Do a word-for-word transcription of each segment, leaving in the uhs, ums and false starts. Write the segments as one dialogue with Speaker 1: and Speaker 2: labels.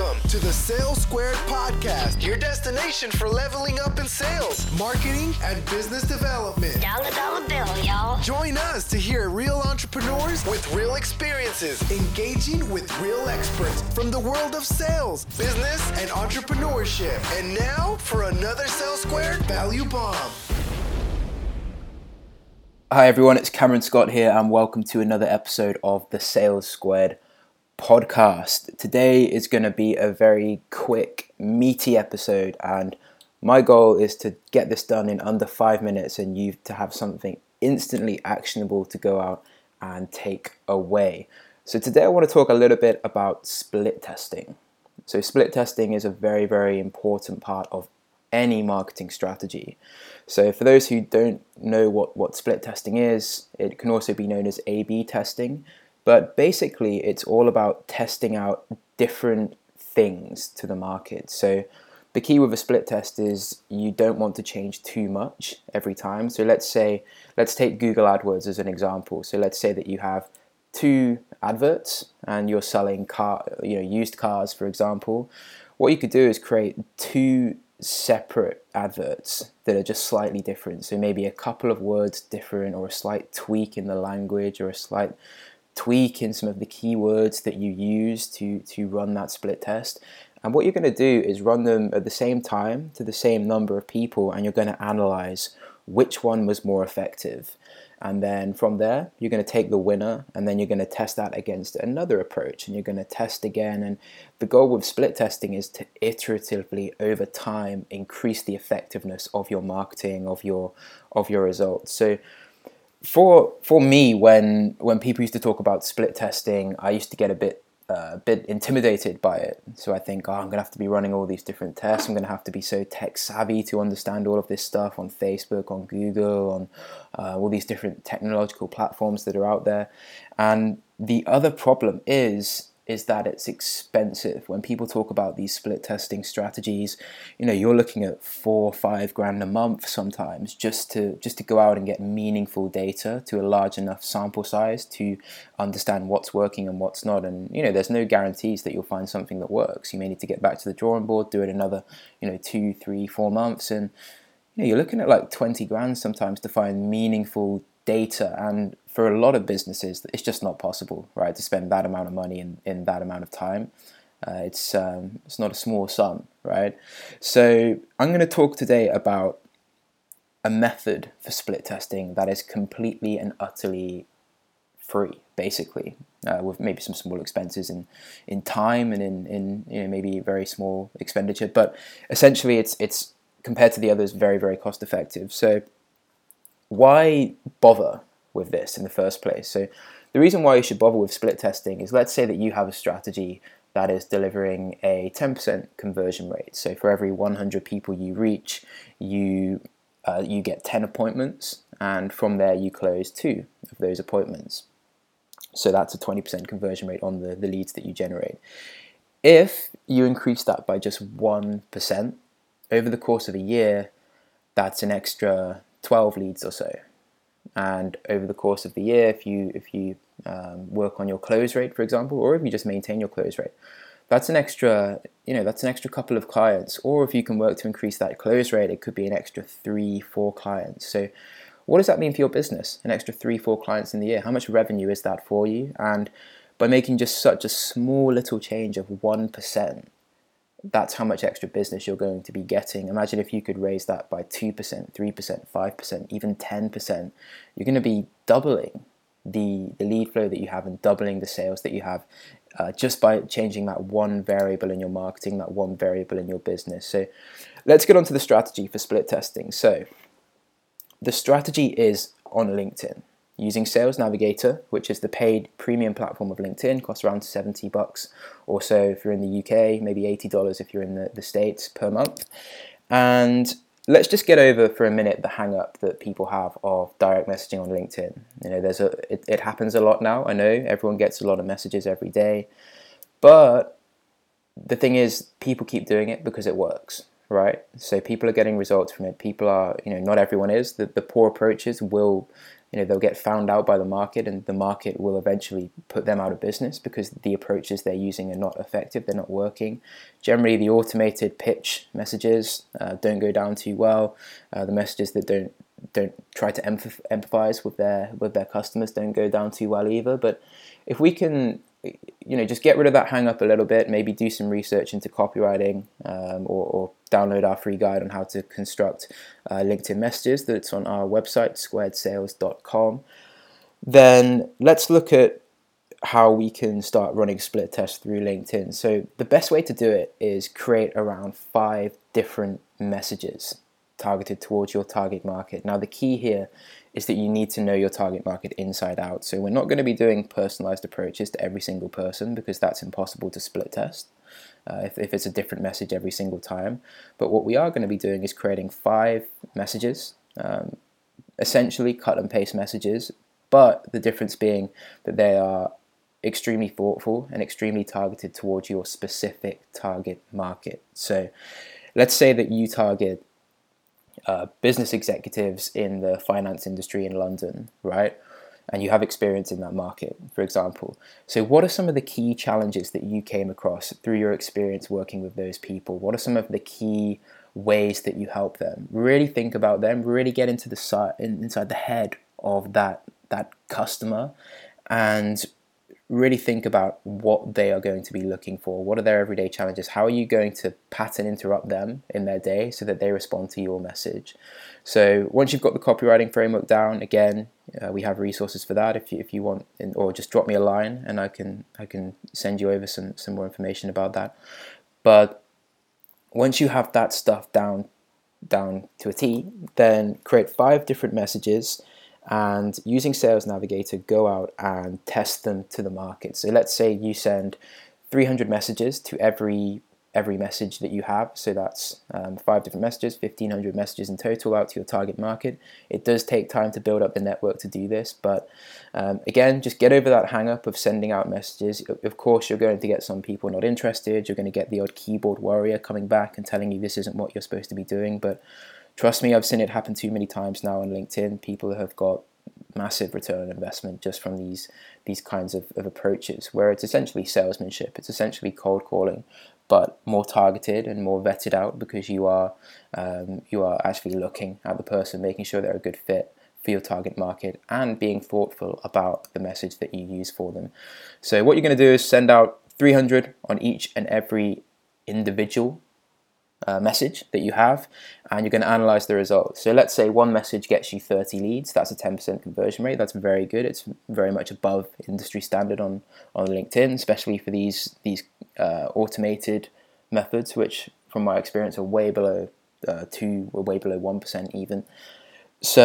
Speaker 1: Welcome to the Sales Squared Podcast, your destination for leveling up in sales, marketing, and business development.
Speaker 2: Dollar dollar bill, y'all.
Speaker 1: Join us to hear real entrepreneurs with real experiences, engaging with real experts from the world of sales, business, and entrepreneurship. And now for another Sales Squared Value Bomb.
Speaker 3: Hi everyone, it's Cameron Scott here and welcome to another episode of the Sales Squared Podcast. Today is going to be a very quick, meaty episode, and my goal is to get this done in under five minutes and you to have something instantly actionable to go out and take away. So today I want to talk a little bit about split testing. So split testing is a very, very important part of any marketing strategy. So for those who don't know what, what split testing is, it can also be known as A B testing. But basically, it's all about testing out different things to the market. So the key with a split test is you don't want to change too much every time. So let's say, let's take Google AdWords as an example. So let's say that you have two adverts and you're selling car, you know, used cars, for example. What you could do is create two separate adverts that are just slightly different. So maybe a couple of words different, or a slight tweak in the language, or a slight tweak in some of the keywords that you use to, to run that split test. And what you're going to do is run them at the same time to the same number of people, and you're going to analyze which one was more effective. And then from there, you're going to take the winner, and then you're going to test that against another approach, and you're going to test again. And the goal with split testing is to iteratively, over time, increase the effectiveness of your marketing, of your of your results. So For for me, when when people used to talk about split testing, I used to get a bit uh, a bit intimidated by it. So I think, oh, I'm going to have to be running all these different tests. I'm going to have to be so tech savvy to understand all of this stuff on Facebook, on Google, on uh, all these different technological platforms that are out there. And the other problem is is that it's expensive. When people talk about these split testing strategies, you know, you're looking at four or five grand a month sometimes just to just to go out and get meaningful data to a large enough sample size to understand what's working and what's not. And you know, there's no guarantees that you'll find something that works. You may need to get back to the drawing board, do it another, you know, two, three, four months, and you know, you're looking at like twenty grand sometimes to find meaningful data. And for a lot of businesses, it's just not possible, right, to spend that amount of money in, in that amount of time. Uh, it's um, it's not a small sum, right? So I'm going to talk today about a method for split testing that is completely and utterly free, basically, uh, with maybe some small expenses in, in time and in, in you know, maybe very small expenditure. But essentially, it's it's compared to the others, very, very cost effective. So why bother with this in the first place? So the reason why you should bother with split testing is, let's say that you have a strategy that is delivering a ten percent conversion rate. So for every one hundred people you reach, you uh, you get ten appointments, and from there you close two of those appointments. So that's a twenty percent conversion rate on the, the leads that you generate. If you increase that by just one percent over the course of a year, that's an extra twelve leads or so. And over the course of the year, if you if you um, work on your close rate, for example, or if you just maintain your close rate, that's an extra, you know, that's an extra couple of clients. Or if you can work to increase that close rate, it could be an extra three, four clients. So what does that mean for your business? An extra three, four clients in the year. How much revenue is that for you? And by making just such a small little change of one percent, that's how much extra business you're going to be getting. Imagine if you could raise that by two percent, three percent, five percent, even ten percent. You're going to be doubling the, the lead flow that you have and doubling the sales that you have uh, just by changing that one variable in your marketing, that one variable in your business. So let's get on to the strategy for split testing. So the strategy is on LinkedIn. Using Sales Navigator, which is the paid premium platform of LinkedIn, costs around seventy bucks or so if you're in the U K, maybe eighty dollars if you're in the, the States per month. And let's just get over for a minute the hang up that people have of direct messaging on LinkedIn. You know, there's a it, it happens a lot now. I know everyone gets a lot of messages every day, but the thing is, people keep doing it because it works, right? So people are getting results from it. People are, you know, not everyone is. The, the poor approaches will you know, they'll get found out by the market, and the market will eventually put them out of business because the approaches they're using are not effective, they're not working. Generally, the automated pitch messages uh, don't go down too well. Uh, the messages that don't don't try to empath- empathize with their with their customers don't go down too well either. But if we can, you know, just get rid of that hang up a little bit, maybe do some research into copywriting, um, or, or download our free guide on how to construct uh, LinkedIn messages that's on our website, squared sales dot com, then let's look at how we can start running split tests through LinkedIn. So the best way to do it is create around five different messages targeted towards your target market. Now, the key here is that you need to know your target market inside out. So we're not going to be doing personalized approaches to every single person because that's impossible to split test uh, if, if it's a different message every single time. But what we are going to be doing is creating five messages, um, essentially cut and paste messages, but the difference being that they are extremely thoughtful and extremely targeted towards your specific target market. So let's say that you target Uh, business executives in the finance industry in London, right? And you have experience in that market, for example. So what are some of the key challenges that you came across through your experience working with those people? What are some of the key ways that you help them? Really think about them, really get into the side, inside the head of that, that customer, and really think about what they are going to be looking for. What are their everyday challenges? How are you going to pattern interrupt them in their day so that they respond to your message? So once you've got the copywriting framework down, again, uh, we have resources for that if you if you want, or just drop me a line and I can I can send you over some some more information about that. But once you have that stuff down down to a T, then create five different messages, and using Sales Navigator, go out and test them to the market. So let's say you send three hundred messages to every every message that you have. So that's um, five different messages, fifteen hundred messages in total out to your target market. It does take time to build up the network to do this, but um, again, just get over that hang up of sending out messages. Of course, you're going to get some people not interested. You're going to get the odd keyboard warrior coming back and telling you this isn't what you're supposed to be doing, but trust me, I've seen it happen too many times now on LinkedIn. People have got massive return on investment just from these these kinds of, of approaches, where it's essentially salesmanship. It's essentially cold calling, but more targeted and more vetted out because you are um, you are actually looking at the person, making sure they're a good fit for your target market, and being thoughtful about the message that you use for them. So what you're going to do is send out three hundred on each and every individual Uh, message that you have, and you're going to analyze the results. So let's say one message gets you thirty leads. That's a ten percent conversion rate. That's very good. It's very much above industry standard on on LinkedIn, especially for these these uh, automated methods, which from my experience are way below uh, two or way below one percent even. So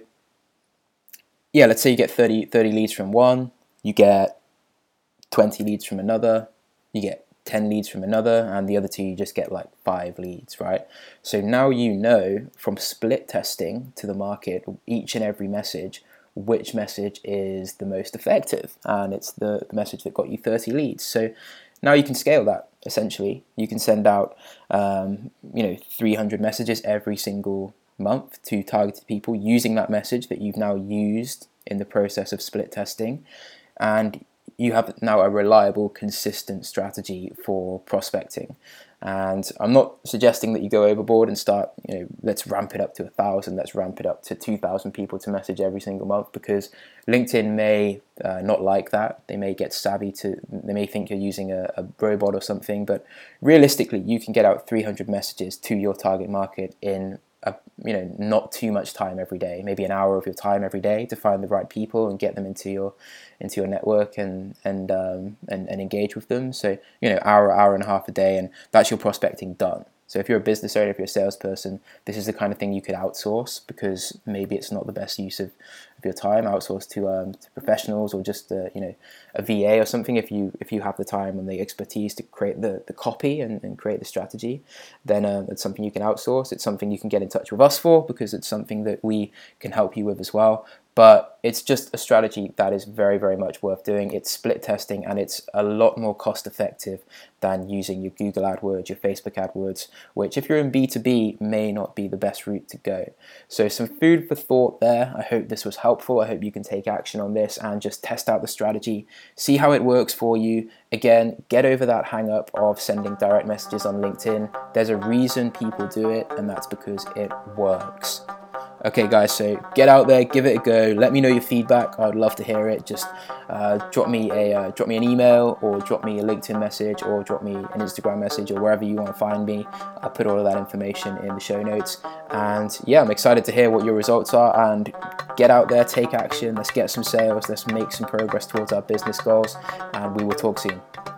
Speaker 3: yeah, let's say you get thirty, thirty leads from one, you get twenty leads from another, you get ten leads from another, and the other two you just get like five leads, right? So now you know from split testing to the market each and every message which message is the most effective, and it's the, the message that got you thirty leads. So now you can scale that. Essentially, you can send out um, you know three hundred messages every single month to targeted people using that message that you've now used in the process of split testing, and you have now a reliable, consistent strategy for prospecting. And I'm not suggesting that you go overboard and start, you know, let's ramp it up to a thousand, let's ramp it up to two thousand people to message every single month, because LinkedIn may uh, not like that. They may get savvy to, they may think you're using a, a robot or something, but realistically, you can get out three hundred messages to your target market in a, you know, not too much time every day, maybe an hour of your time every day to find the right people and get them into your into your network and and um, and, and engage with them. So, you know, hour, hour and a half a day, and that's your prospecting done. So if you're a business owner, if you're a salesperson, this is the kind of thing you could outsource, because maybe it's not the best use of, of your time. Outsource to um, to professionals, or just uh, you know a V A or something. If you if you have the time and the expertise to create the, the copy and, and create the strategy, then uh, it's something you can outsource. It's something you can get in touch with us for, because it's something that we can help you with as well. But it's just a strategy that is very, very much worth doing. It's split testing, and it's a lot more cost effective than using your Google AdWords, your Facebook AdWords, which if you're in B two B may not be the best route to go. So some food for thought there. I hope this was helpful. I hope you can take action on this and just test out the strategy, see how it works for you. Again, get over that hang up of sending direct messages on LinkedIn. There's a reason people do it, and that's because it works. Okay guys, so get out there, give it a go. Let me know your feedback. I'd love to hear it. Just uh, drop me a uh, drop me an email, or drop me a LinkedIn message, or drop me an Instagram message, or wherever you want to find me. I'll put all of that information in the show notes. And yeah, I'm excited to hear what your results are, and get out there, take action. Let's get some sales. Let's make some progress towards our business goals, and we will talk soon.